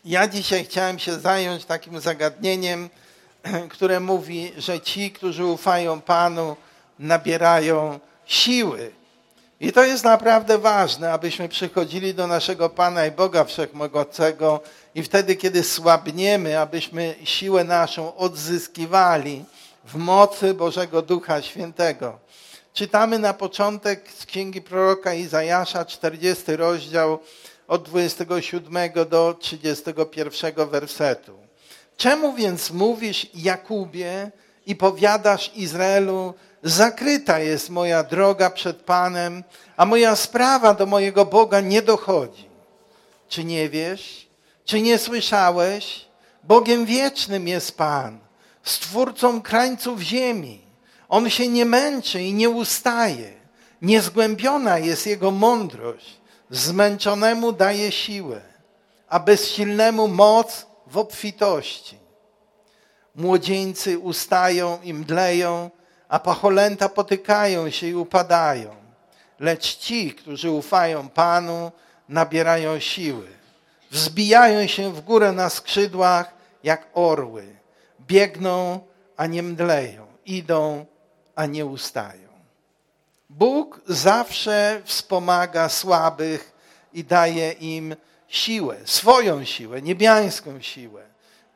Ja dzisiaj chciałem się zająć takim zagadnieniem, które mówi, że ci, którzy ufają Panu, nabierają siły. I to jest naprawdę ważne, abyśmy przychodzili do naszego Pana i Boga Wszechmogącego i wtedy, kiedy słabniemy, abyśmy siłę naszą odzyskiwali w mocy Bożego Ducha Świętego. Czytamy na początek z księgi proroka Izajasza, 40 rozdział, od 27 do 31 wersetu. Czemu więc mówisz, Jakubie, i powiadasz Izraelu, zakryta jest moja droga przed Panem, a moja sprawa do mojego Boga nie dochodzi. Czy nie wiesz? Czy nie słyszałeś? Bogiem wiecznym jest Pan, Stwórcą krańców ziemi. On się nie męczy i nie ustaje. Niezgłębiona jest Jego mądrość. Zmęczonemu daje siłę, a bezsilnemu moc w obfitości. Młodzieńcy ustają i mdleją, a pacholęta potykają się i upadają. Lecz ci, którzy ufają Panu, nabierają siły. Wzbijają się w górę na skrzydłach jak orły. Biegną, a nie mdleją. Idą, a nie ustają. Bóg zawsze wspomaga słabych i daje im siłę, swoją siłę, niebiańską siłę.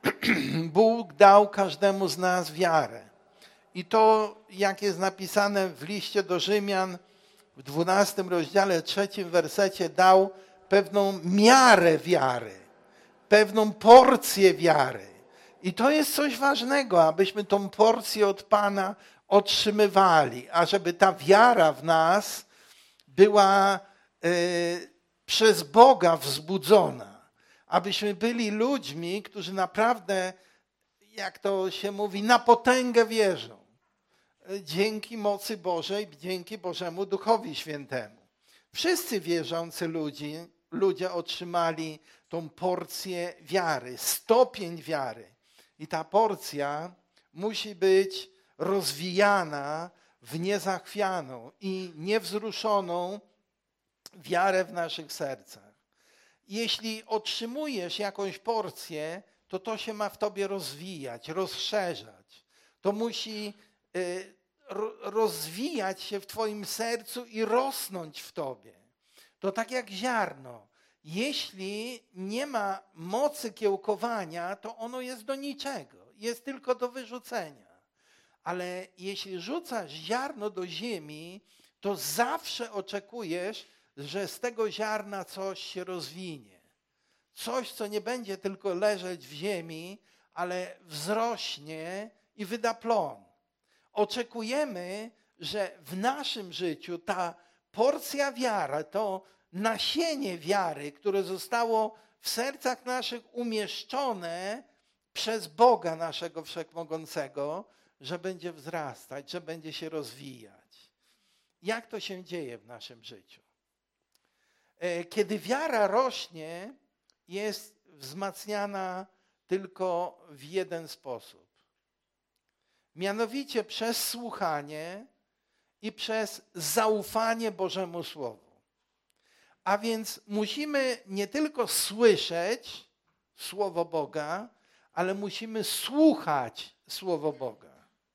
Bóg dał każdemu z nas wiarę. I to, jak jest napisane w liście do Rzymian, w 12 rozdziale, 3 wersecie, dał pewną miarę wiary, pewną porcję wiary. I to jest coś ważnego, abyśmy tą porcję od Pana otrzymywali, a żeby ta wiara w nas była przez Boga wzbudzona. Abyśmy byli ludźmi, którzy naprawdę, jak to się mówi, na potęgę wierzą. Dzięki mocy Bożej, dzięki Bożemu Duchowi Świętemu. Wszyscy wierzący ludzie otrzymali tą porcję wiary, stopień wiary. I ta porcja musi być rozwijana w niezachwianą i niewzruszoną wiarę w naszych sercach. Jeśli otrzymujesz jakąś porcję, to się ma w tobie rozwijać, rozszerzać. To musi rozwijać się w twoim sercu i rosnąć w tobie. To tak jak ziarno. Jeśli nie ma mocy kiełkowania, to ono jest do niczego. Jest tylko do wyrzucenia. Ale jeśli rzucasz ziarno do ziemi, to zawsze oczekujesz, że z tego ziarna coś się rozwinie. Coś, co nie będzie tylko leżeć w ziemi, ale wzrośnie i wyda plon. Oczekujemy, że w naszym życiu ta porcja wiary, to nasienie wiary, które zostało w sercach naszych umieszczone przez Boga naszego Wszechmogącego, że będzie wzrastać, że będzie się rozwijać. Jak to się dzieje w naszym życiu? Kiedy wiara rośnie, jest wzmacniana tylko w jeden sposób. Mianowicie przez słuchanie i przez zaufanie Bożemu Słowu. A więc musimy nie tylko słyszeć Słowo Boga, ale musimy słuchać Słowo Boga.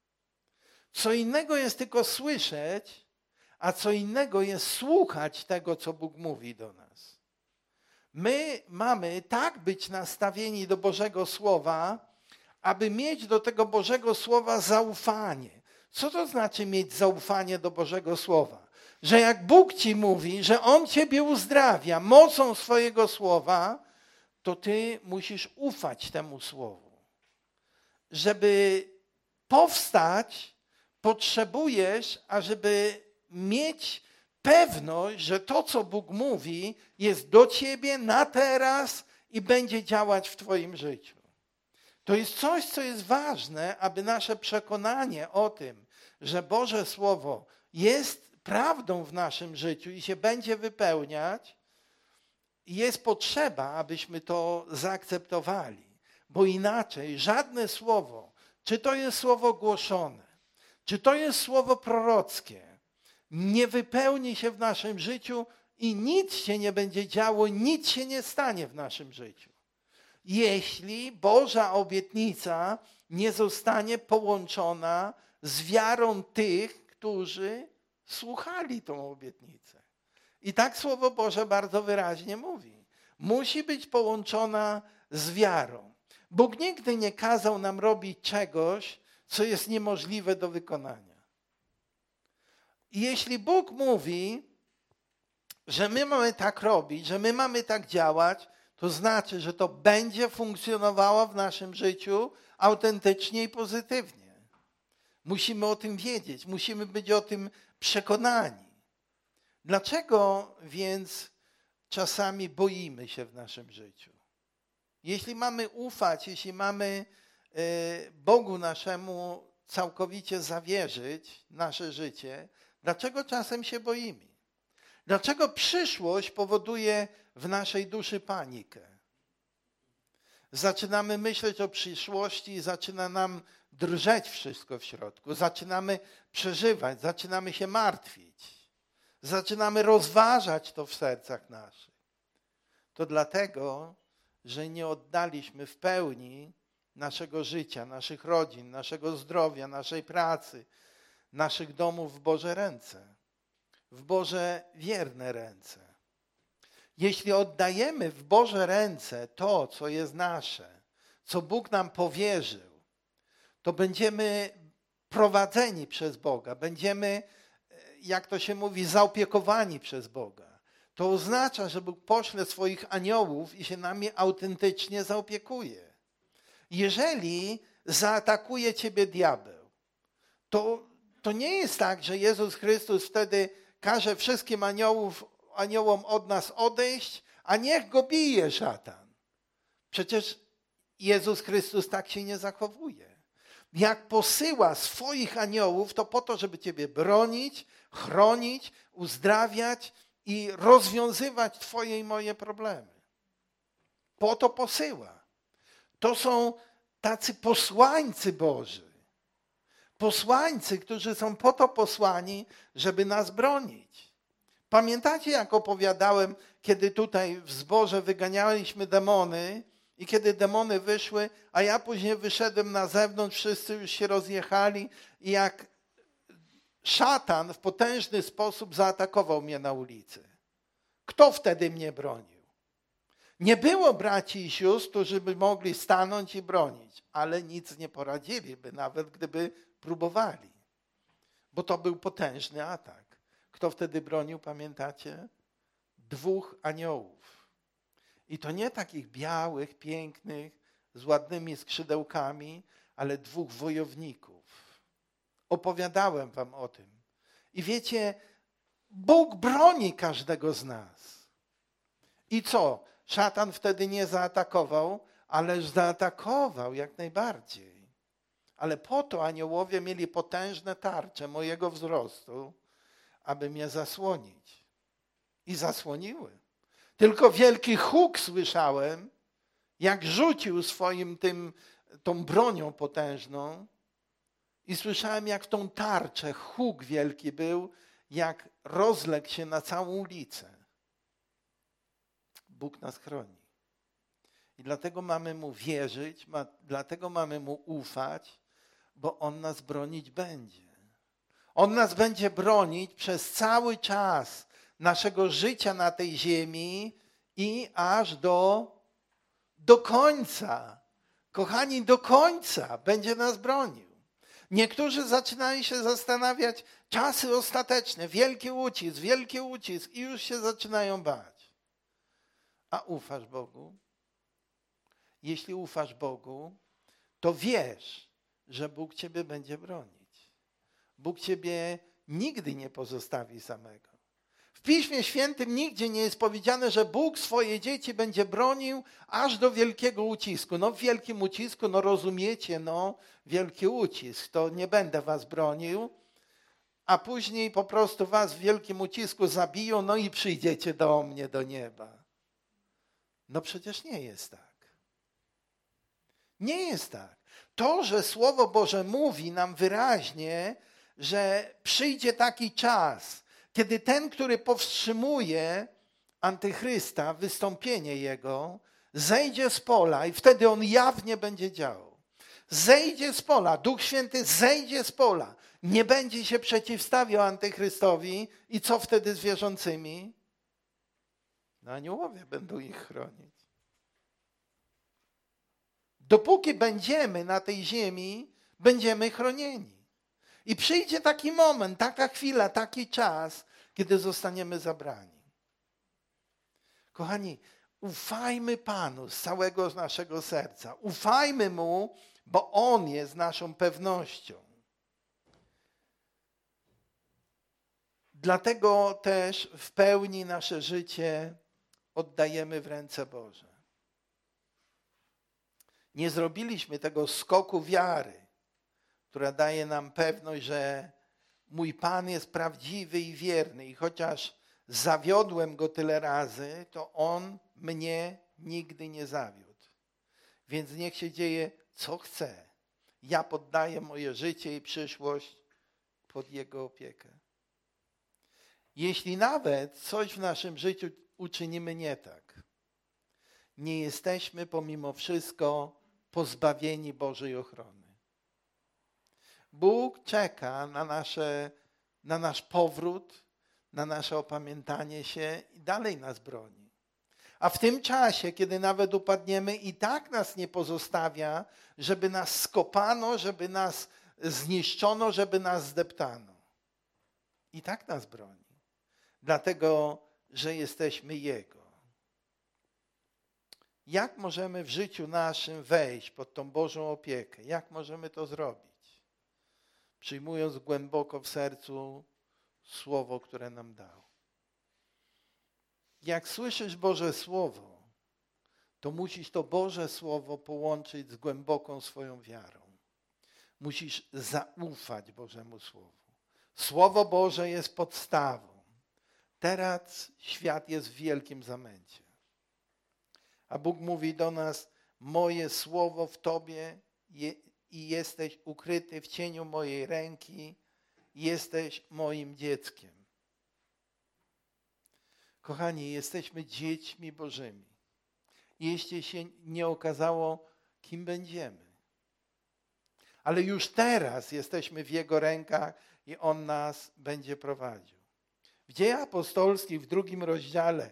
Co innego jest tylko słyszeć, a co innego jest słuchać tego, co Bóg mówi do nas. My mamy tak być nastawieni do Bożego Słowa, aby mieć do tego Bożego Słowa zaufanie. Co to znaczy mieć zaufanie do Bożego Słowa? Że jak Bóg ci mówi, że On ciebie uzdrawia mocą swojego Słowa, to ty musisz ufać temu Słowu. Żeby powstać, potrzebujesz, ażeby mieć pewność, że to, co Bóg mówi, jest do ciebie na teraz i będzie działać w twoim życiu. To jest coś, co jest ważne, aby nasze przekonanie o tym, że Boże Słowo jest prawdą w naszym życiu i się będzie wypełniać, jest potrzeba, abyśmy to zaakceptowali. Bo inaczej żadne słowo, czy to jest słowo głoszone, czy to jest słowo prorockie, nie wypełni się w naszym życiu i nic się nie będzie działo, nic się nie stanie w naszym życiu. jeśli Boża obietnica nie zostanie połączona z wiarą tych, którzy słuchali tą obietnicę. I tak Słowo Boże bardzo wyraźnie mówi. Musi być połączona z wiarą. Bóg nigdy nie kazał nam robić czegoś, co jest niemożliwe do wykonania. I jeśli Bóg mówi, że my mamy tak robić, że my mamy tak działać, to znaczy, że to będzie funkcjonowało w naszym życiu autentycznie i pozytywnie. Musimy o tym wiedzieć, musimy być o tym przekonani. Dlaczego więc czasami boimy się w naszym życiu? Jeśli mamy ufać, jeśli mamy Bogu naszemu całkowicie zawierzyć nasze życie, dlaczego czasem się boimy? Dlaczego przyszłość powoduje w naszej duszy panikę? Zaczynamy myśleć o przyszłości i zaczyna nam drżeć wszystko w środku. Zaczynamy przeżywać, zaczynamy się martwić. Zaczynamy rozważać to w sercach naszych. To dlatego, że nie oddaliśmy w pełni naszego życia, naszych rodzin, naszego zdrowia, naszej pracy, naszych domów w Boże ręce. W Boże wierne ręce. Jeśli oddajemy w Boże ręce to, co jest nasze, co Bóg nam powierzył, to będziemy prowadzeni przez Boga, będziemy, jak to się mówi, zaopiekowani przez Boga. To oznacza, że Bóg pośle swoich aniołów i się nami autentycznie zaopiekuje. Jeżeli zaatakuje ciebie diabeł, to nie jest tak, że Jezus Chrystus wtedy każe wszystkim aniołom od nas odejść, a niech go bije szatan. Przecież Jezus Chrystus tak się nie zachowuje. Jak posyła swoich aniołów, to po to, żeby ciebie bronić, chronić, uzdrawiać i rozwiązywać twoje i moje problemy. Po to posyła. To są tacy posłańcy Boży. Posłańcy, którzy są po to posłani, żeby nas bronić. Pamiętacie, jak opowiadałem, kiedy tutaj w zborze wyganialiśmy demony i kiedy demony wyszły, a ja później wyszedłem na zewnątrz, wszyscy już się rozjechali i jak szatan w potężny sposób zaatakował mnie na ulicy. Kto wtedy mnie bronił? Nie było braci i sióstr, którzy by mogli stanąć i bronić, ale nic nie poradziliby, nawet gdyby próbowali. Bo to był potężny atak. Kto wtedy bronił, pamiętacie? 2 aniołów. I to nie takich białych, pięknych, z ładnymi skrzydełkami, ale 2 wojowników. Opowiadałem wam o tym. I wiecie, Bóg broni każdego z nas. I co? Szatan wtedy nie zaatakował, ależ zaatakował jak najbardziej. Ale po to aniołowie mieli potężne tarcze mojego wzrostu, aby mnie zasłonić. I zasłoniły. Tylko wielki huk słyszałem, jak rzucił swoim tą bronią potężną i słyszałem, jak tą tarczę, huk wielki był, jak rozległ się na całą ulicę. Bóg nas chroni. I dlatego mamy Mu wierzyć, dlatego mamy Mu ufać, bo On nas bronić będzie. On nas będzie bronić przez cały czas naszego życia na tej ziemi i aż do końca. Kochani, do końca będzie nas bronił. Niektórzy zaczynają się zastanawiać, czasy ostateczne, wielki ucisk i już się zaczynają bać. A ufasz Bogu? Jeśli ufasz Bogu, to wiesz, że Bóg ciebie będzie bronić. Bóg ciebie nigdy nie pozostawi samego. W Piśmie Świętym nigdzie nie jest powiedziane, że Bóg swoje dzieci będzie bronił aż do wielkiego ucisku. No w wielkim ucisku, no rozumiecie, no wielki ucisk, to nie będę was bronił, a później po prostu was w wielkim ucisku zabiją, no i przyjdziecie do mnie, do nieba. No przecież nie jest tak. Nie jest tak. To, że Słowo Boże mówi nam wyraźnie, że przyjdzie taki czas, kiedy ten, który powstrzymuje Antychrysta, wystąpienie jego, zejdzie z pola i wtedy on jawnie będzie działał. Zejdzie z pola, Duch Święty zejdzie z pola. Nie będzie się przeciwstawiał Antychrystowi i co wtedy z wierzącymi? No aniołowie będą ich chronić. Dopóki będziemy na tej ziemi, będziemy chronieni. I przyjdzie taki moment, taka chwila, taki czas, kiedy zostaniemy zabrani. Kochani, ufajmy Panu z całego naszego serca. Ufajmy Mu, bo On jest naszą pewnością. Dlatego też w pełni nasze życie oddajemy w ręce Boże. Nie zrobiliśmy tego skoku wiary, która daje nam pewność, że mój Pan jest prawdziwy i wierny i chociaż zawiodłem Go tyle razy, to On mnie nigdy nie zawiódł. Więc niech się dzieje, co chce. Ja poddaję moje życie i przyszłość pod Jego opiekę. Jeśli nawet coś w naszym życiu uczynimy nie tak, nie jesteśmy pomimo wszystko pozbawieni Bożej ochrony. Bóg czeka na nasz powrót, na nasze opamiętanie się i dalej nas broni. A w tym czasie, kiedy nawet upadniemy, i tak nas nie pozostawia, żeby nas skopano, żeby nas zniszczono, żeby nas zdeptano. I tak nas broni. Dlatego, że jesteśmy Jego. Jak możemy w życiu naszym wejść pod tą Bożą opiekę? Jak możemy to zrobić? Przyjmując głęboko w sercu Słowo, które nam dał. Jak słyszysz Boże Słowo, to musisz to Boże Słowo połączyć z głęboką swoją wiarą. Musisz zaufać Bożemu Słowu. Słowo Boże jest podstawą. Teraz świat jest w wielkim zamęcie. A Bóg mówi do nas, moje słowo w Tobie i jesteś ukryty w cieniu mojej ręki, jesteś moim dzieckiem. Kochani, jesteśmy dziećmi Bożymi. Jeśli się nie okazało, kim będziemy. Ale już teraz jesteśmy w Jego rękach i On nas będzie prowadził. W Dziejach Apostolskich w 2 rozdziale,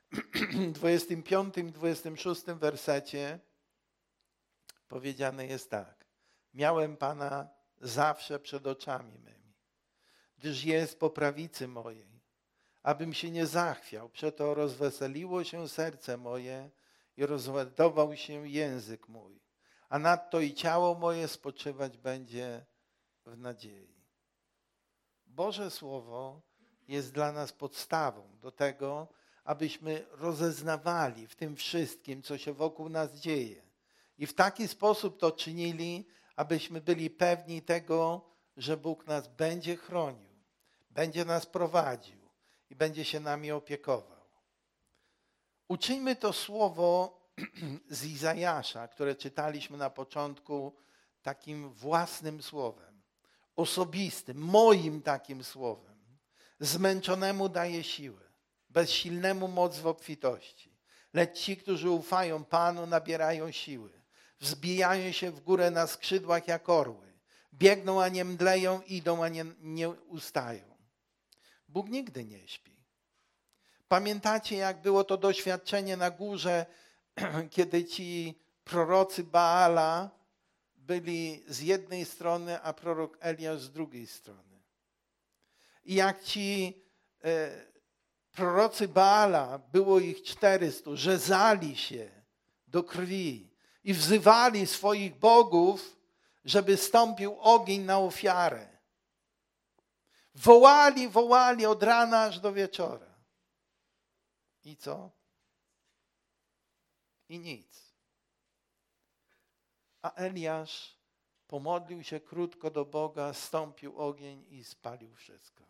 25 i 26 wersecie powiedziane jest tak. Miałem Pana zawsze przed oczami mymi, gdyż jest po prawicy mojej, abym się nie zachwiał. Przeto rozweseliło się serce moje i rozładował się język mój. A nadto i ciało moje spoczywać będzie w nadziei. Boże Słowo jest dla nas podstawą do tego, abyśmy rozeznawali w tym wszystkim, co się wokół nas dzieje. I w taki sposób to czynili, abyśmy byli pewni tego, że Bóg nas będzie chronił, będzie nas prowadził i będzie się nami opiekował. Uczyńmy to słowo z Izajasza, które czytaliśmy na początku, takim własnym słowem, osobistym, moim takim słowem. Zmęczonemu daje siłę, bezsilnemu moc w obfitości. Lecz ci, którzy ufają Panu, nabierają siły. Wzbijają się w górę na skrzydłach jak orły. Biegną, a nie mdleją, idą, a nie ustają. Bóg nigdy nie śpi. Pamiętacie, jak było to doświadczenie na górze, kiedy ci prorocy Baala byli z jednej strony, a prorok Eliasz z drugiej strony. I jak ci prorocy Baala, było ich 400, rzezali się do krwi i wzywali swoich bogów, żeby stąpił ogień na ofiarę. Wołali od rana aż do wieczora. I co? I nic. A Eliasz pomodlił się krótko do Boga, stąpił ogień i spalił wszystko.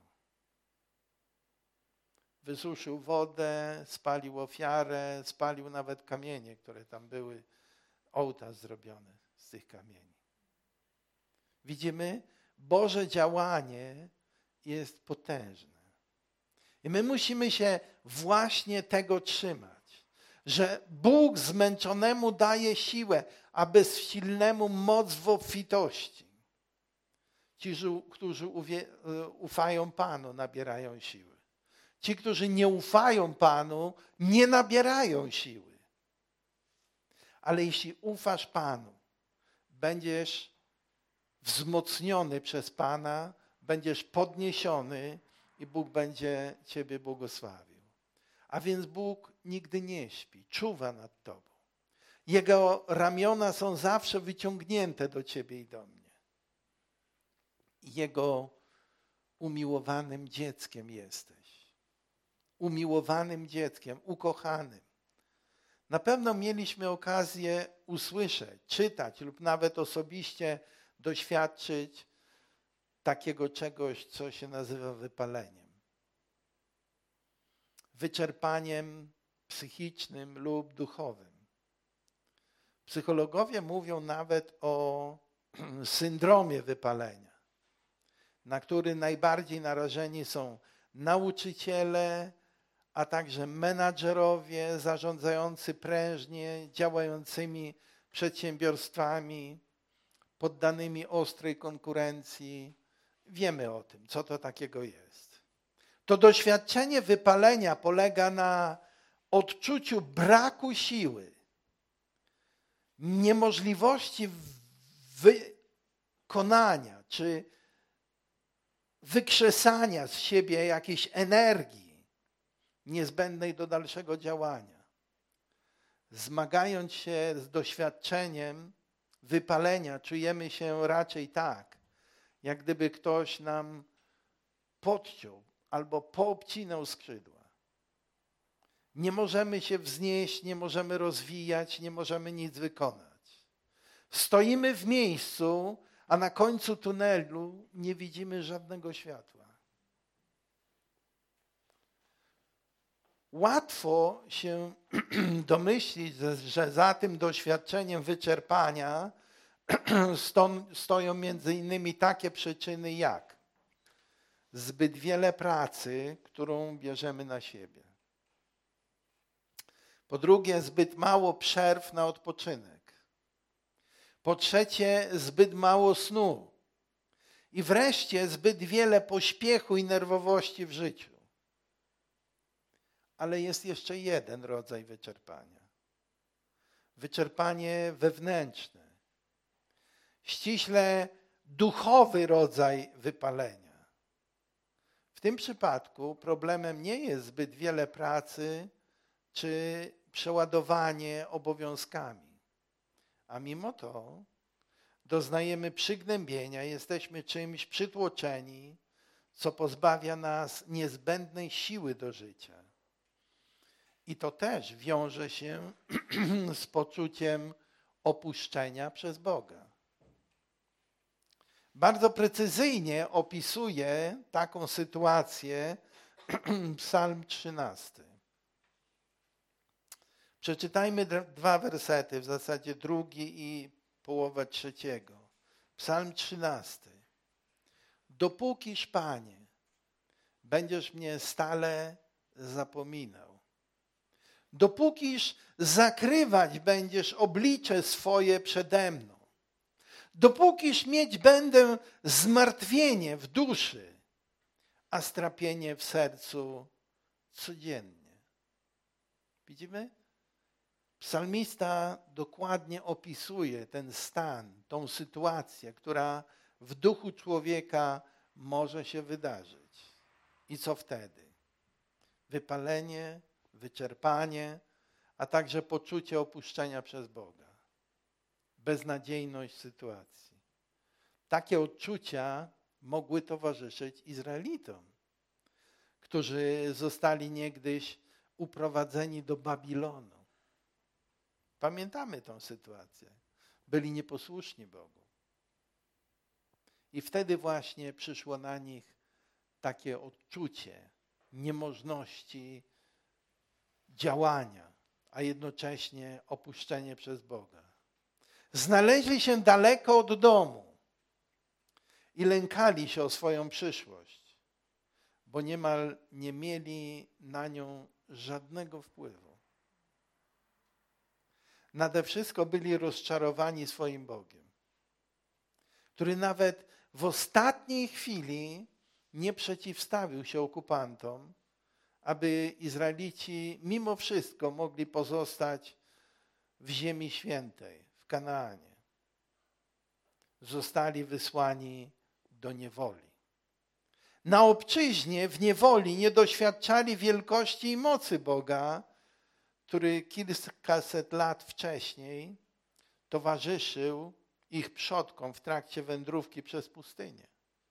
Wysuszył wodę, spalił ofiarę, spalił nawet kamienie, które tam były, ołtarz zrobiony z tych kamieni. Widzimy, Boże działanie jest potężne. I my musimy się właśnie tego trzymać. że Bóg zmęczonemu daje siłę, a bezsilnemu moc w obfitości. Ci, którzy ufają Panu, nabierają siły. Ci, którzy nie ufają Panu, nie nabierają siły. Ale jeśli ufasz Panu, będziesz wzmocniony przez Pana, będziesz podniesiony i Bóg będzie ciebie błogosławił. A więc Bóg nigdy nie śpi, czuwa nad tobą. Jego ramiona są zawsze wyciągnięte do ciebie i do mnie. Jego umiłowanym dzieckiem jesteś. Umiłowanym dzieckiem, ukochanym. Na pewno mieliśmy okazję usłyszeć, czytać lub nawet osobiście doświadczyć takiego czegoś, co się nazywa wypaleniem. Wyczerpaniem psychicznym lub duchowym. Psychologowie mówią nawet o syndromie wypalenia, na który najbardziej narażeni są nauczyciele, a także menadżerowie zarządzający prężnie działającymi przedsiębiorstwami, poddanymi ostrej konkurencji. Wiemy o tym, co to takiego jest. To doświadczenie wypalenia polega na odczuciu braku siły, niemożliwości wykonania czy wykrzesania z siebie jakiejś energii niezbędnej do dalszego działania. Zmagając się z doświadczeniem wypalenia, czujemy się raczej tak, jak gdyby ktoś nam podciął albo poobcinał skrzydła. Nie możemy się wznieść, nie możemy rozwijać, nie możemy nic wykonać. Stoimy w miejscu, a na końcu tunelu nie widzimy żadnego światła. Łatwo się domyślić, że za tym doświadczeniem wyczerpania stoją między innymi takie przyczyny jak zbyt wiele pracy, którą bierzemy na siebie. Po drugie, zbyt mało przerw na odpoczynek. Po trzecie, zbyt mało snu. I wreszcie zbyt wiele pośpiechu i nerwowości w życiu. Ale jest jeszcze jeden rodzaj wyczerpania. Wyczerpanie wewnętrzne. Ściśle duchowy rodzaj wypalenia. W tym przypadku problemem nie jest zbyt wiele pracy czy przeładowanie obowiązkami. A mimo to doznajemy przygnębienia, jesteśmy czymś przytłoczeni, co pozbawia nas niezbędnej siły do życia. I to też wiąże się z poczuciem opuszczenia przez Boga. Bardzo precyzyjnie opisuje taką sytuację Psalm 13. Przeczytajmy dwa wersety, w zasadzie drugi i połowę trzeciego. Psalm 13. Dopókiż, Panie, będziesz mnie stale zapominał. Dopókiż zakrywać będziesz oblicze swoje przede mną. Dopókiż mieć będę zmartwienie w duszy, a strapienie w sercu codziennie. Widzimy? Psalmista dokładnie opisuje ten stan, tą sytuację, która w duchu człowieka może się wydarzyć. I co wtedy? Wypalenie, wyczerpanie, a także poczucie opuszczenia przez Boga. Beznadziejność sytuacji. Takie odczucia mogły towarzyszyć Izraelitom, którzy zostali niegdyś uprowadzeni do Babilonu. Pamiętamy tę sytuację. Byli nieposłuszni Bogu. I wtedy właśnie przyszło na nich takie odczucie niemożności działania, a jednocześnie opuszczenie przez Boga. Znaleźli się daleko od domu i lękali się o swoją przyszłość, bo niemal nie mieli na nią żadnego wpływu. nade wszystko byli rozczarowani swoim Bogiem, który nawet w ostatniej chwili nie przeciwstawił się okupantom, aby Izraelici mimo wszystko mogli pozostać w ziemi świętej, w Kanaanie. Zostali wysłani do niewoli. Na obczyźnie, w niewoli nie doświadczali wielkości i mocy Boga, który kilkaset lat wcześniej towarzyszył ich przodkom w trakcie wędrówki przez pustynię.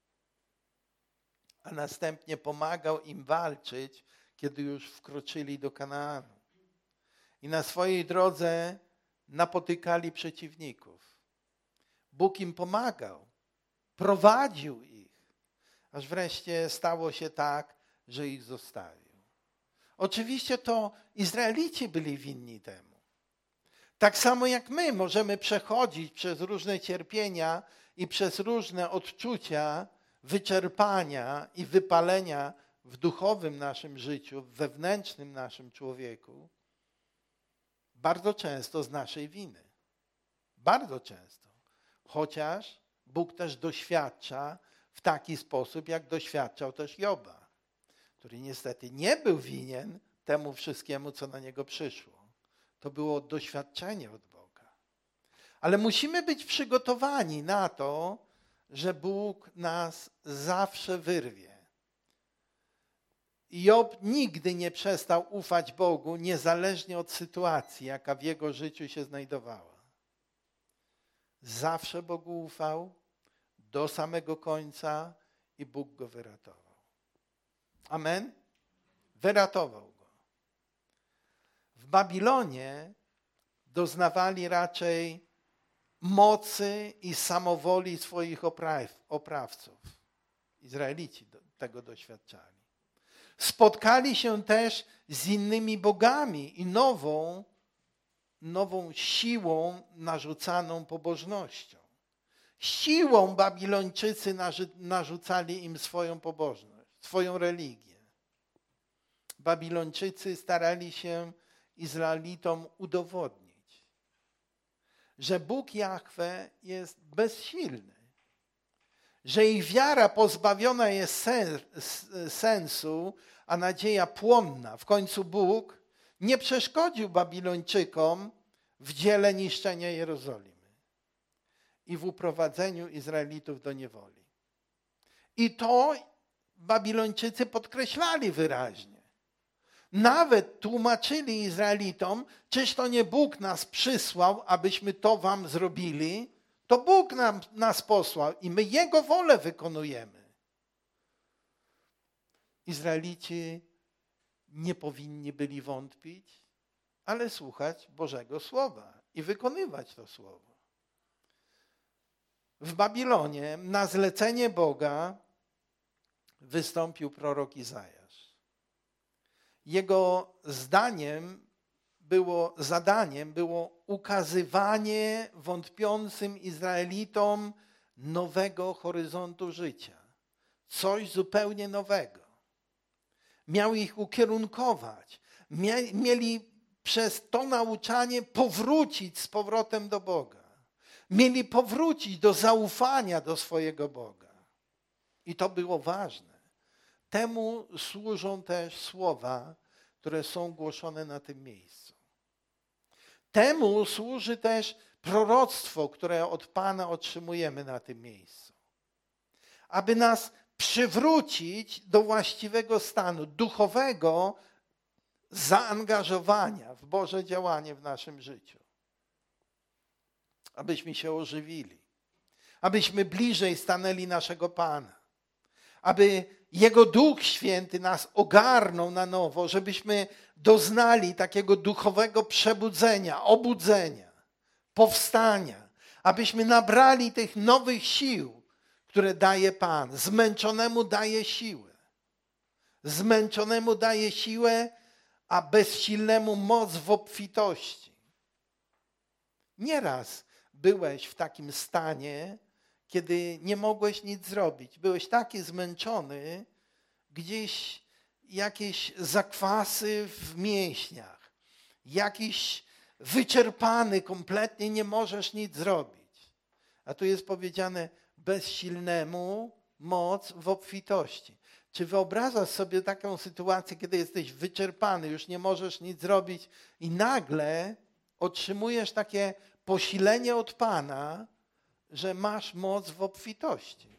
A następnie pomagał im walczyć, kiedy już wkroczyli do Kanaanu. I na swojej drodze napotykali przeciwników. Bóg im pomagał, prowadził ich, aż wreszcie stało się tak, że ich zostawił. Oczywiście to Izraelici byli winni temu. Tak samo jak my możemy przechodzić przez różne cierpienia i przez różne odczucia wyczerpania i wypalenia w duchowym naszym życiu, w wewnętrznym naszym człowieku, bardzo często z naszej winy. Bardzo często. Chociaż Bóg też doświadcza w taki sposób, jak doświadczał też Joba, który niestety nie był winien temu wszystkiemu, co na niego przyszło. To było doświadczenie od Boga. Ale musimy być przygotowani na to, że Bóg nas zawsze wyrwie. Job nigdy nie przestał ufać Bogu, niezależnie od sytuacji, jaka w jego życiu się znajdowała. Zawsze Bogu ufał do samego końca i Bóg go wyratował. Amen? Wyratował go. W Babilonie doznawali raczej mocy i samowoli swoich oprawców. Izraelici tego doświadczali. Spotkali się też z innymi bogami i nową siłą narzucaną pobożnością. Siłą Babilończycy narzucali im swoją pobożność, swoją religię. Babilończycy starali się Izraelitom udowodnić, że Bóg Jahwe jest bezsilny, że ich wiara pozbawiona jest sensu, a nadzieja płonna. W końcu Bóg nie przeszkodził Babilończykom w dziele niszczenia Jerozolimy i w uprowadzeniu Izraelitów do niewoli. I to Babilończycy podkreślali wyraźnie. Nawet tłumaczyli Izraelitom, czyż to nie Bóg nas przysłał, abyśmy to wam zrobili? To Bóg nas posłał i my Jego wolę wykonujemy. Izraelici nie powinni byli wątpić, ale słuchać Bożego Słowa i wykonywać to Słowo. W Babilonie na zlecenie Boga wystąpił prorok Izajasz. Jego zadaniem było ukazywanie wątpiącym Izraelitom nowego horyzontu życia. Coś zupełnie nowego. Miał ich ukierunkować. Mieli przez to nauczanie powrócić z powrotem do Boga. Mieli powrócić do zaufania do swojego Boga. I to było ważne. Temu służą też słowa, które są głoszone na tym miejscu. Temu służy też proroctwo, które od Pana otrzymujemy na tym miejscu. Aby nas przywrócić do właściwego stanu duchowego zaangażowania w Boże działanie w naszym życiu. Abyśmy się ożywili. Abyśmy bliżej stanęli naszego Pana. Aby Jego Duch Święty nas ogarnął na nowo, żebyśmy doznali takiego duchowego przebudzenia, obudzenia, powstania. Abyśmy nabrali tych nowych sił, które daje Pan. Zmęczonemu daje siłę. Zmęczonemu daje siłę, a bezsilnemu moc w obfitości. Nieraz byłeś w takim stanie, kiedy nie mogłeś nic zrobić. Byłeś taki zmęczony, gdzieś jakieś zakwasy w mięśniach, jakiś wyczerpany kompletnie, nie możesz nic zrobić. A tu jest powiedziane bezsilnemu moc w obfitości. Czy wyobrażasz sobie taką sytuację, kiedy jesteś wyczerpany, już nie możesz nic zrobić i nagle otrzymujesz takie posilenie od Pana, że masz moc w obfitości?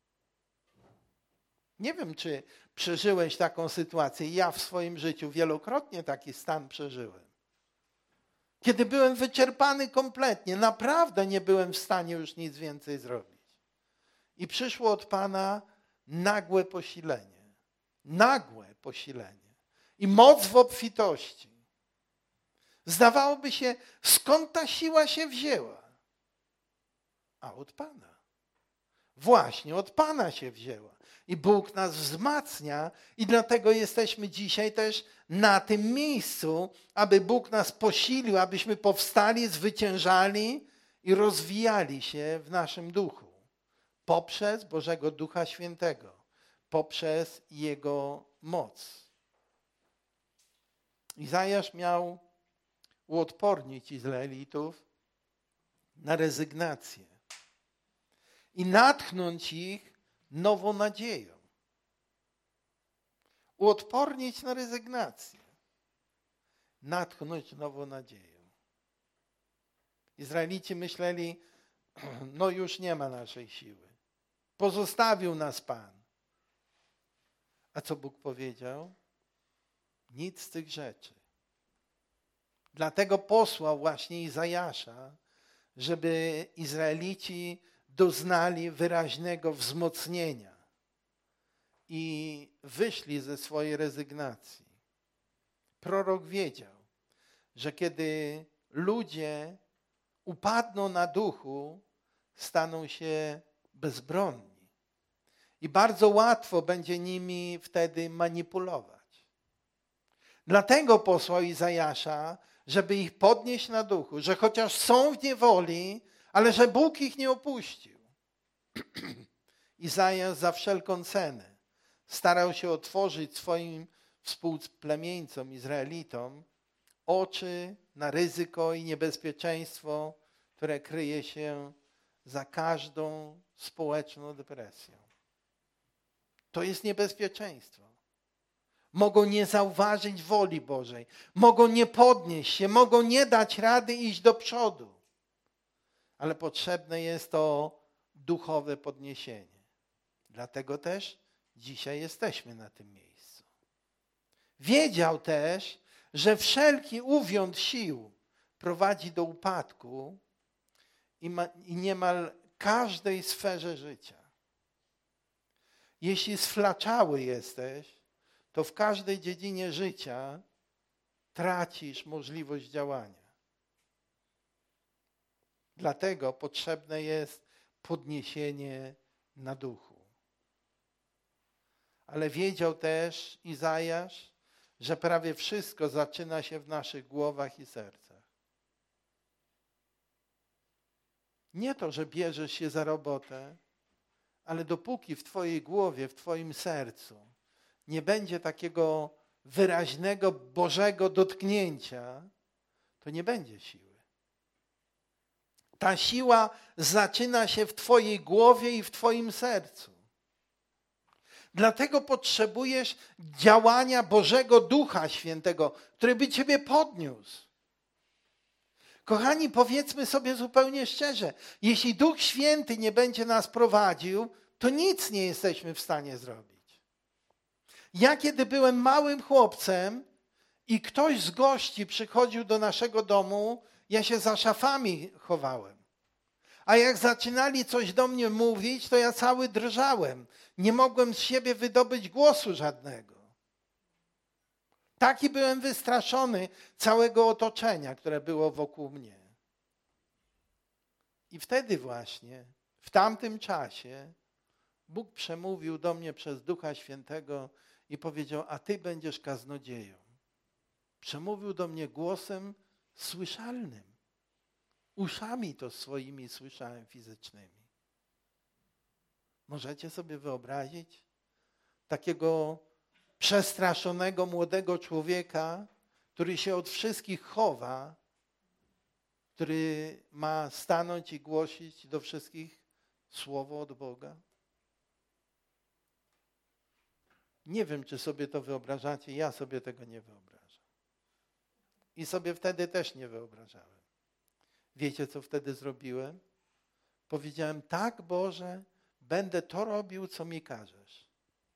Nie wiem, czy przeżyłeś taką sytuację. Ja w swoim życiu wielokrotnie taki stan przeżyłem. Kiedy byłem wyczerpany kompletnie, naprawdę nie byłem w stanie już nic więcej zrobić. I przyszło od Pana nagłe posilenie. Nagłe posilenie. I moc w obfitości. Zdawałoby się, skąd ta siła się wzięła? A od Pana. Właśnie od Pana się wzięła. I Bóg nas wzmacnia i dlatego jesteśmy dzisiaj też na tym miejscu, aby Bóg nas posilił, abyśmy powstali, zwyciężali i rozwijali się w naszym duchu. Poprzez Bożego Ducha Świętego. Poprzez Jego moc. Izajasz miał uodpornić Izraelitów na rezygnację i natchnąć ich nową nadzieją. Uodpornić na rezygnację. Natchnąć nową nadzieją. Izraelici myśleli, no już nie ma naszej siły. Pozostawił nas Pan. A co Bóg powiedział? Nic z tych rzeczy. Dlatego posłał właśnie Izajasza, żeby Izraelici doznali wyraźnego wzmocnienia i wyszli ze swojej rezygnacji. Prorok wiedział, że kiedy ludzie upadną na duchu, staną się bezbronni. I bardzo łatwo będzie nimi wtedy manipulować. Dlatego posłał Izajasza, żeby ich podnieść na duchu, że chociaż są w niewoli, ale że Bóg ich nie opuścił. Izajasz za wszelką cenę starał się otworzyć swoim współplemieńcom, Izraelitom, oczy na ryzyko i niebezpieczeństwo, które kryje się za każdą społeczną depresją. To jest niebezpieczeństwo. Mogą nie zauważyć woli Bożej, mogą nie podnieść się, mogą nie dać rady iść do przodu. Ale potrzebne jest to duchowe podniesienie. Dlatego też dzisiaj jesteśmy na tym miejscu. Wiedział też, że wszelki uwiąd sił prowadzi do upadku i niemal każdej sferze życia. Jeśli sflaczały jesteś, to w każdej dziedzinie życia tracisz możliwość działania. Dlatego potrzebne jest podniesienie na duchu. Ale wiedział też Izajasz, że prawie wszystko zaczyna się w naszych głowach i sercach. Nie to, że bierzesz się za robotę, ale dopóki w twojej głowie, w twoim sercu nie będzie takiego wyraźnego Bożego dotknięcia, to nie będzie siły. Ta siła zaczyna się w twojej głowie i w twoim sercu. Dlatego potrzebujesz działania Bożego Ducha Świętego, który by ciebie podniósł. Kochani, powiedzmy sobie zupełnie szczerze, jeśli Duch Święty nie będzie nas prowadził, to nic nie jesteśmy w stanie zrobić. Ja kiedy byłem małym chłopcem i ktoś z gości przychodził do naszego domu, ja się za szafami chowałem. A jak zaczynali coś do mnie mówić, to ja cały drżałem. Nie mogłem z siebie wydobyć głosu żadnego. Taki byłem wystraszony całego otoczenia, które było wokół mnie. I wtedy właśnie, w tamtym czasie, Bóg przemówił do mnie przez Ducha Świętego i powiedział, a ty będziesz kaznodzieją. Przemówił do mnie głosem słyszalnym. Uszami to swoimi słyszałem fizycznymi. Możecie sobie wyobrazić takiego przestraszonego młodego człowieka, który się od wszystkich chowa, który ma stanąć i głosić do wszystkich słowo od Boga? Nie wiem, czy sobie to wyobrażacie. Ja sobie tego nie wyobrażam. I sobie wtedy też nie wyobrażałem. Wiecie, co wtedy zrobiłem? Powiedziałem, tak, Boże, będę to robił, co mi każesz.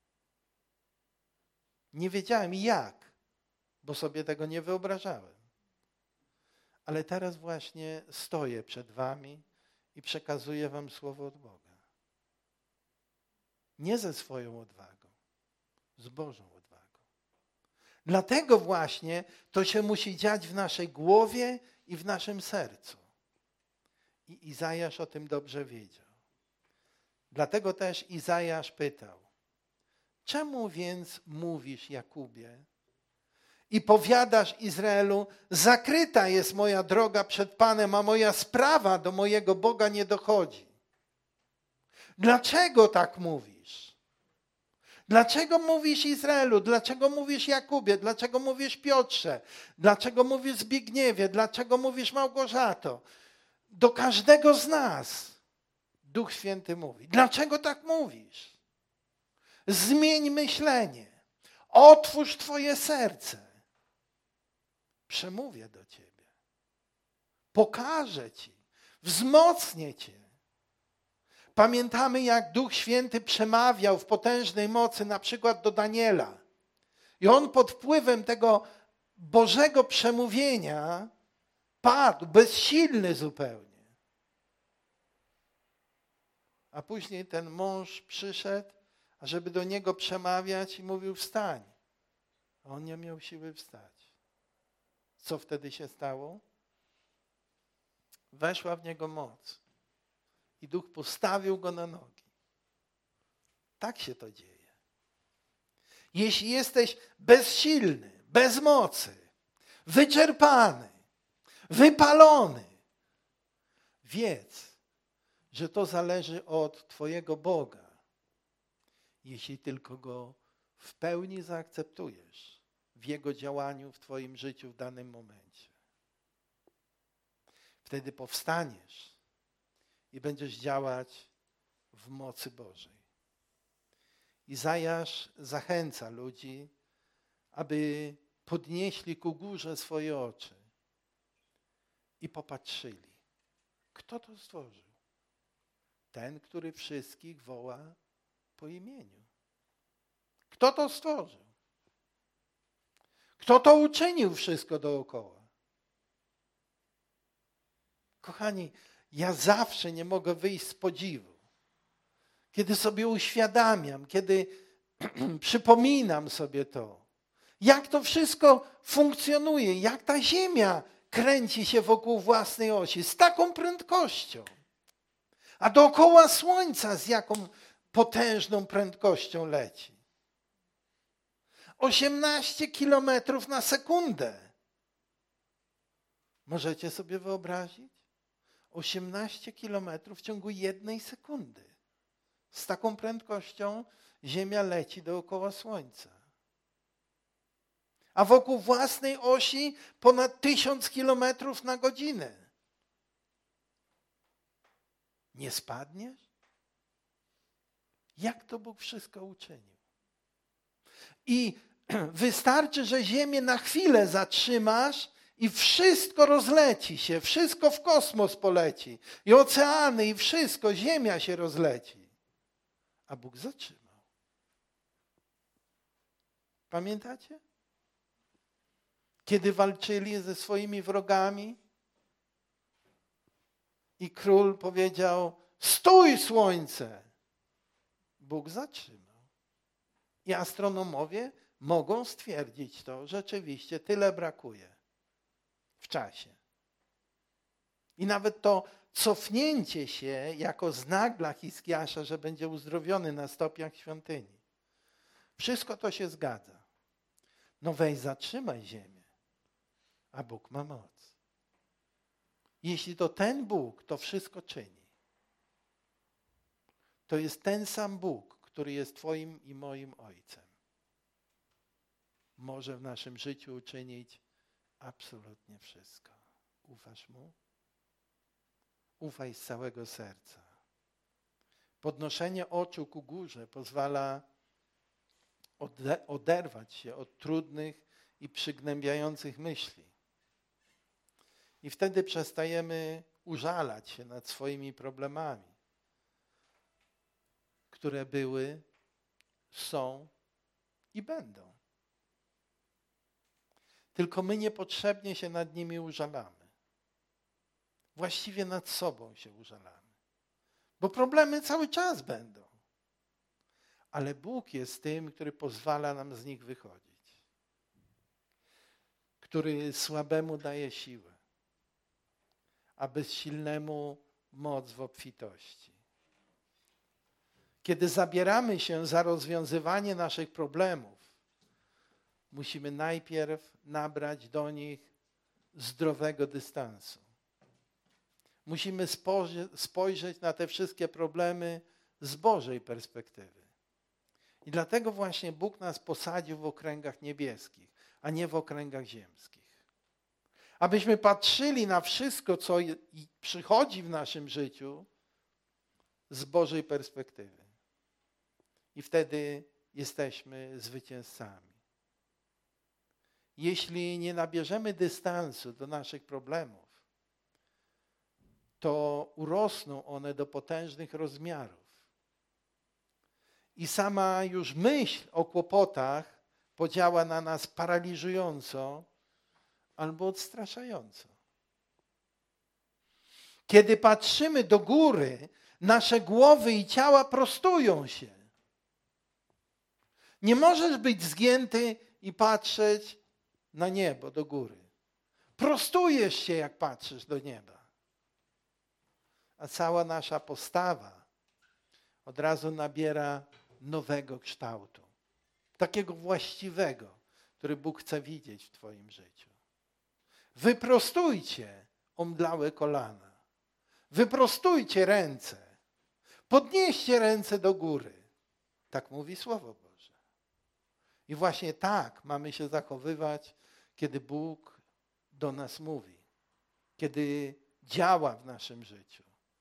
Nie wiedziałem jak, bo sobie tego nie wyobrażałem. Ale teraz właśnie stoję przed wami i przekazuję wam słowo od Boga. Nie ze swoją odwagą, z Bożą odwagą. Dlatego właśnie to się musi dziać w naszej głowie i w naszym sercu. I Izajasz o tym dobrze wiedział. Dlatego też Izajasz pytał, czemu więc mówisz, Jakubie, i powiadasz Izraelu, zakryta jest moja droga przed Panem, a moja sprawa do mojego Boga nie dochodzi. Dlaczego tak mówisz? Dlaczego mówisz Izraelu? Dlaczego mówisz Jakubie? Dlaczego mówisz Piotrze? Dlaczego mówisz Zbigniewie? Dlaczego mówisz Małgorzato? Do każdego z nas Duch Święty mówi. Dlaczego tak mówisz? Zmień myślenie. Otwórz twoje serce. Przemówię do ciebie. Pokażę ci. Wzmocnię cię. Pamiętamy, jak Duch Święty przemawiał w potężnej mocy, na przykład do Daniela. I on pod wpływem tego Bożego przemówienia padł, bezsilny zupełnie. A później ten mąż przyszedł, ażeby do niego przemawiać i mówił, wstań. A on nie miał siły wstać. Co wtedy się stało? Weszła w niego moc. I Duch postawił go na nogi. Tak się to dzieje. Jeśli jesteś bezsilny, bez mocy, wyczerpany, wypalony, wiedz, że to zależy od twojego Boga. Jeśli tylko Go w pełni zaakceptujesz w Jego działaniu w twoim życiu w danym momencie. Wtedy powstaniesz i będziesz działać w mocy Bożej. Izajasz zachęca ludzi, aby podnieśli ku górze swoje oczy i popatrzyli. Kto to stworzył? Ten, który wszystkich woła po imieniu. Kto to stworzył? Kto to uczynił wszystko dookoła? Kochani, ja zawsze nie mogę wyjść z podziwu. Kiedy sobie uświadamiam, kiedy przypominam sobie to, jak to wszystko funkcjonuje, jak ta ziemia kręci się wokół własnej osi z taką prędkością, a dookoła Słońca z jaką potężną prędkością leci. 18 kilometrów na sekundę. Możecie sobie wyobrazić? 18 kilometrów w ciągu 1 sekundy. Z taką prędkością Ziemia leci dookoła Słońca. A wokół własnej osi ponad 1000 kilometrów na godzinę. Nie spadniesz? Jak to Bóg wszystko uczynił? I wystarczy, że Ziemię na chwilę zatrzymasz i wszystko rozleci się, wszystko w kosmos poleci. I oceany, i wszystko, Ziemia się rozleci. A Bóg zatrzymał. Pamiętacie? Kiedy walczyli ze swoimi wrogami i król powiedział, stój Słońce! Bóg zatrzymał. I astronomowie mogą stwierdzić to, rzeczywiście tyle brakuje w czasie. I nawet to cofnięcie się jako znak dla Hiskiasza, że będzie uzdrowiony na stopniach świątyni. Wszystko to się zgadza. No weź zatrzymaj ziemię, a Bóg ma moc. Jeśli to ten Bóg to wszystko czyni, to jest ten sam Bóg, który jest twoim i moim Ojcem. Może w naszym życiu uczynić absolutnie wszystko. Ufasz Mu? Ufaj z całego serca. Podnoszenie oczu ku górze pozwala oderwać się od trudnych i przygnębiających myśli. I wtedy przestajemy użalać się nad swoimi problemami, które były, są i będą. Tylko my niepotrzebnie się nad nimi użalamy. Właściwie nad sobą się użalamy. Bo problemy cały czas będą. Ale Bóg jest tym, który pozwala nam z nich wychodzić. Który słabemu daje siłę, a bezsilnemu moc w obfitości. Kiedy zabieramy się za rozwiązywanie naszych problemów, musimy najpierw nabrać do nich zdrowego dystansu. Musimy spojrzeć na te wszystkie problemy z Bożej perspektywy. I dlatego właśnie Bóg nas posadził w okręgach niebieskich, a nie w okręgach ziemskich. Abyśmy patrzyli na wszystko, co przychodzi w naszym życiu z Bożej perspektywy. I wtedy jesteśmy zwycięzcami. Jeśli nie nabierzemy dystansu do naszych problemów, to urosną one do potężnych rozmiarów. I sama już myśl o kłopotach podziała na nas paraliżująco albo odstraszająco. Kiedy patrzymy do góry, nasze głowy i ciała prostują się. Nie możesz być zgięty i patrzeć na niebo, do góry. Prostujesz się, jak patrzysz do nieba. A cała nasza postawa od razu nabiera nowego kształtu. Takiego właściwego, który Bóg chce widzieć w twoim życiu. Wyprostujcie omdlałe kolana. Wyprostujcie ręce. Podnieście ręce do góry. Tak mówi Słowo Boże. I właśnie tak mamy się zachowywać, kiedy Bóg do nas mówi. Kiedy działa w naszym życiu.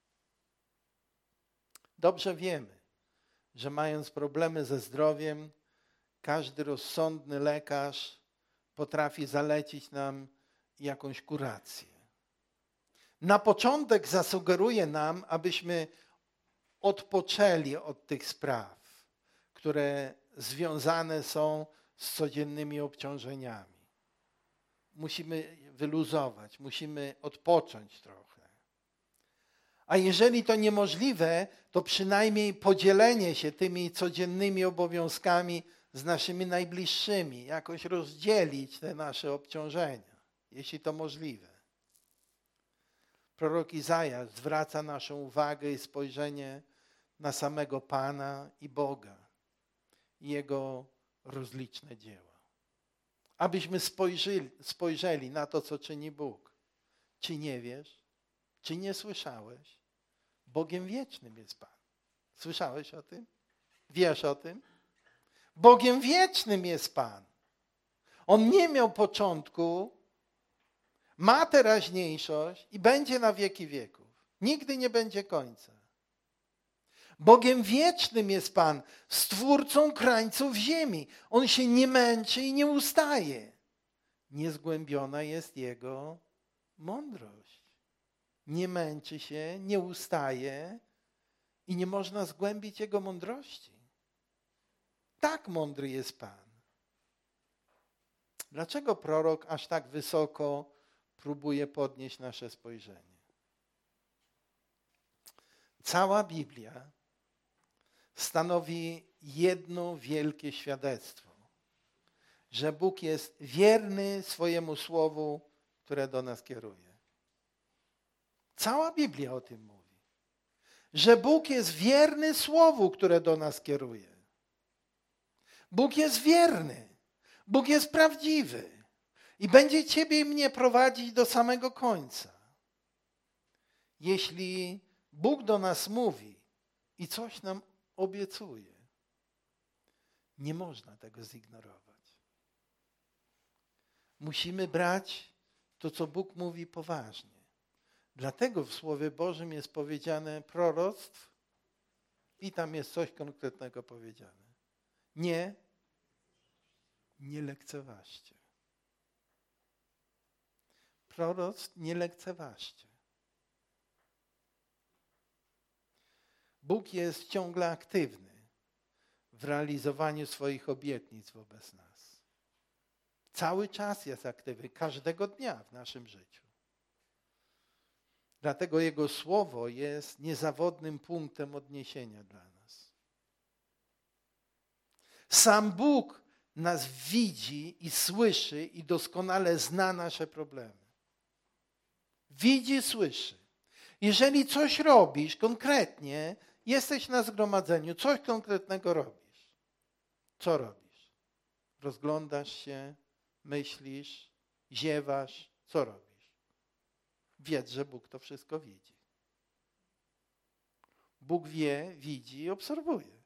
Dobrze wiemy, że mając problemy ze zdrowiem, każdy rozsądny lekarz potrafi zalecić nam jakąś kurację. Na początek zasugeruje nam, abyśmy odpoczęli od tych spraw, które związane są z codziennymi obciążeniami. Musimy wyluzować, musimy odpocząć trochę. A jeżeli to niemożliwe, to przynajmniej podzielenie się tymi codziennymi obowiązkami z naszymi najbliższymi, jakoś rozdzielić te nasze obciążenia, jeśli to możliwe. Prorok Izajasz zwraca naszą uwagę i spojrzenie na samego Pana i Boga i Jego rozliczne dzieła. Abyśmy spojrzeli na to, co czyni Bóg. Czy nie wiesz? Czy nie słyszałeś? Bogiem wiecznym jest Pan. Słyszałeś o tym? Wiesz o tym? Bogiem wiecznym jest Pan. On nie miał początku, ma teraźniejszość i będzie na wieki wieków. Nigdy nie będzie końca. Bogiem wiecznym jest Pan, stwórcą krańców ziemi. On się nie męczy i nie ustaje. Niezgłębiona jest Jego mądrość. Nie męczy się, nie ustaje i nie można zgłębić Jego mądrości. Tak mądry jest Pan. Dlaczego prorok aż tak wysoko próbuje podnieść nasze spojrzenie? Cała Biblia stanowi jedno wielkie świadectwo, że Bóg jest wierny swojemu słowu, które do nas kieruje. Cała Biblia o tym mówi. Że Bóg jest wierny słowu, które do nas kieruje. Bóg jest wierny. Bóg jest prawdziwy. I będzie ciebie i mnie prowadzić do samego końca. Jeśli Bóg do nas mówi i coś nam obiecuje, nie można tego zignorować. Musimy brać to, co Bóg mówi, poważnie. Dlatego w Słowie Bożym jest powiedziane proroctw i tam jest coś konkretnego powiedziane. Nie lekceważcie. Proroctw nie lekceważcie. Bóg jest ciągle aktywny w realizowaniu swoich obietnic wobec nas. Cały czas jest aktywny, każdego dnia w naszym życiu. Dlatego Jego Słowo jest niezawodnym punktem odniesienia dla nas. Sam Bóg nas widzi i słyszy i doskonale zna nasze problemy. Widzi, słyszy. Jeżeli coś robisz konkretnie, jesteś na zgromadzeniu, coś konkretnego robisz. Co robisz? Rozglądasz się, myślisz, ziewasz, co robisz? Wiedz, że Bóg to wszystko widzi. Bóg wie, widzi i obserwuje.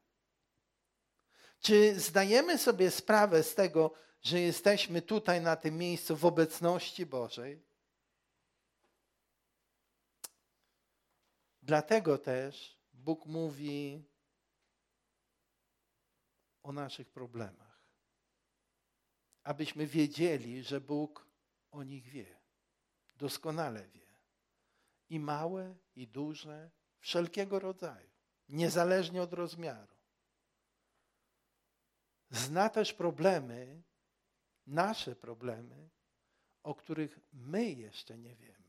Czy zdajemy sobie sprawę z tego, że jesteśmy tutaj na tym miejscu w obecności Bożej? Dlatego też Bóg mówi o naszych problemach. Abyśmy wiedzieli, że Bóg o nich wie. Doskonale wie. I małe, i duże, wszelkiego rodzaju. Niezależnie od rozmiaru. Zna też problemy, nasze problemy, o których my jeszcze nie wiemy.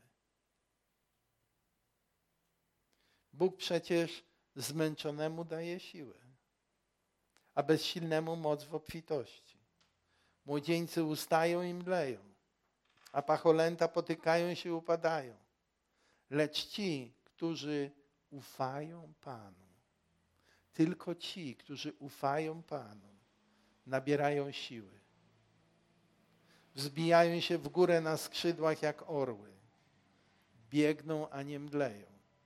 Bóg przecież zmęczonemu daje siłę, a bezsilnemu moc w obfitości. Młodzieńcy ustają i mdleją, a pacholęta potykają się i upadają. Lecz ci, którzy ufają Panu, tylko ci, którzy ufają Panu, nabierają siły. Wzbijają się w górę na skrzydłach jak orły. Biegną, a nie mdleją.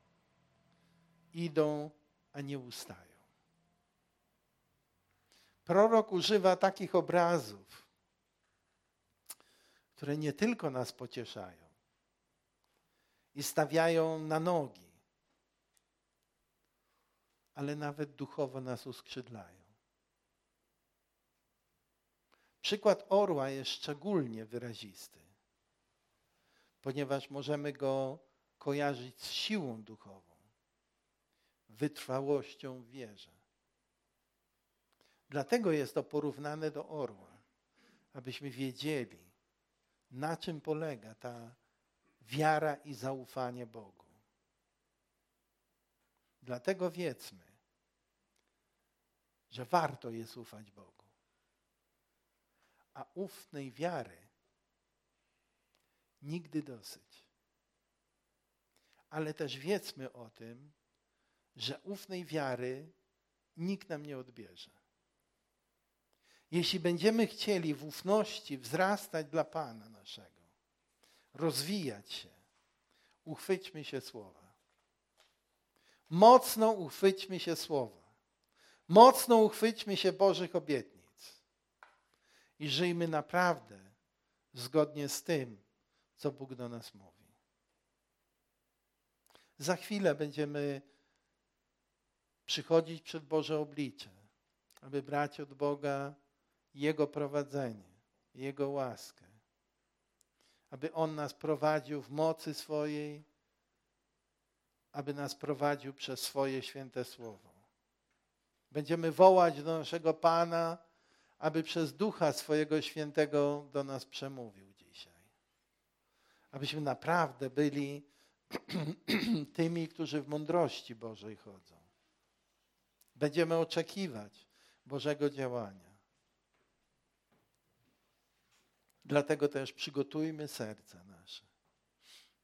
Idą, a nie ustają. Prorok używa takich obrazów, które nie tylko nas pocieszają i stawiają na nogi, ale nawet duchowo nas uskrzydlają. Przykład orła jest szczególnie wyrazisty, ponieważ możemy go kojarzyć z siłą duchową, wytrwałością w wierze. Dlatego jest to porównane do orła, abyśmy wiedzieli, na czym polega ta wiara i zaufanie Bogu. Dlatego wiedzmy, że warto jest ufać Bogu. A ufnej wiary nigdy dosyć. Ale też wiedzmy o tym, że ufnej wiary nikt nam nie odbierze. Jeśli będziemy chcieli w ufności wzrastać dla Pana naszego, rozwijać się, uchwyćmy się Słowa. Mocno uchwyćmy się Słowa. Mocno uchwyćmy się Bożych obietnic. I żyjmy naprawdę zgodnie z tym, co Bóg do nas mówi. Za chwilę będziemy przychodzić przed Boże oblicze, aby brać od Boga Jego prowadzenie, Jego łaskę. Aby On nas prowadził w mocy swojej, aby nas prowadził przez swoje święte słowo. Będziemy wołać do naszego Pana, aby przez Ducha swojego świętego do nas przemówił dzisiaj. Abyśmy naprawdę byli tymi, którzy w mądrości Bożej chodzą. Będziemy oczekiwać Bożego działania. Dlatego też przygotujmy serca nasze.